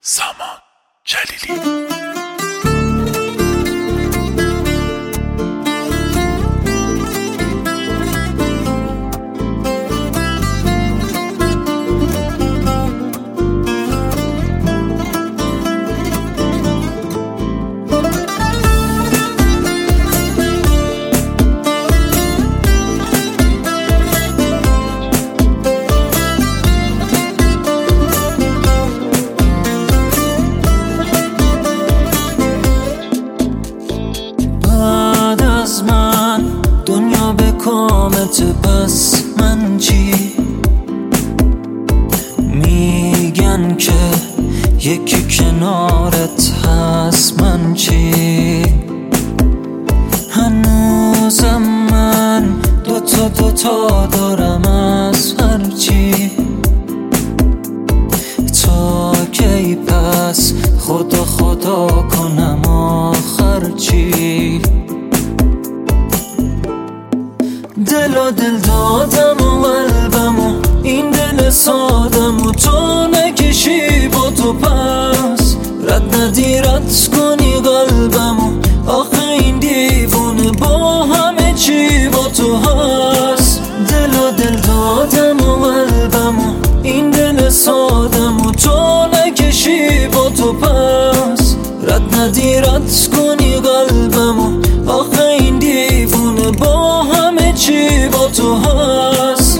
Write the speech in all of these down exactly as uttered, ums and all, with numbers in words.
سامان جلیلی. دنیا به کامت پس من چی؟ میگن که یکی کنارت هست من چی؟ هنوزم من دوتا دوتا دارم از هر چی. تا کی پس خدا خدا کنم آخر چی؟ دل و دل دادم و قلبم و این دل سادم و تو نکشی با تو پس رد ندی رد کنی قلبم و آخه این دیوونه با همه چی با تو هست. دل و دل دادم و قلبم و این دل سادم و تو نکشی با تو پس رد ندی رد کنی قلبم و آخه این دیوونه با همه چی با تو هست.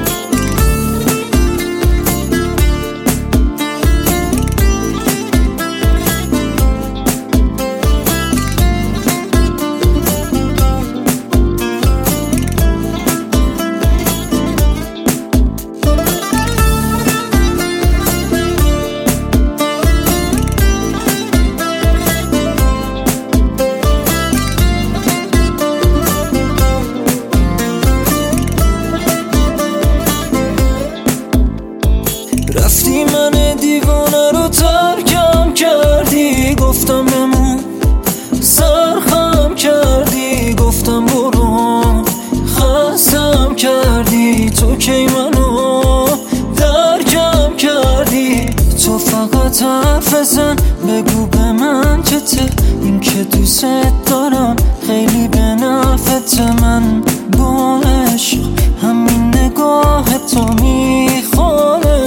رفتی من دیوانه رو ترکم کردی، گفتم بمون سرخم کردی، گفتم برو خستم کردی. تو کی منو درکم کردی؟ تو فقط حرف بزن بگو به من که ته این که دوست دارم خیلی به نفعت. من با عشق همین نگاه تو میخوانه.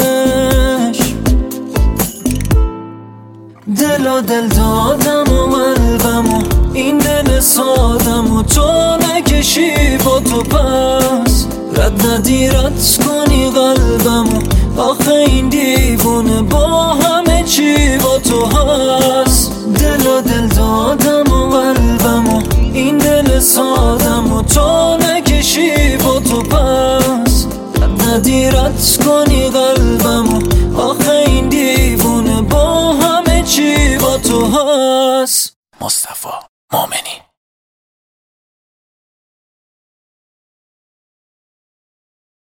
دل و دل دادم و قلبم و این دل سادم و تو نکشی با تو پس رد ندی رد کنی قلبم و آخه این دیوونه با همه چی با تو هست. دل و دل دادم و قلبم و این دل سادم و تو نکشی با تو پس رد ندی رد کنی قلبم و آخه این دیوونه با همه چی با تو هست. مصطفی مومنی.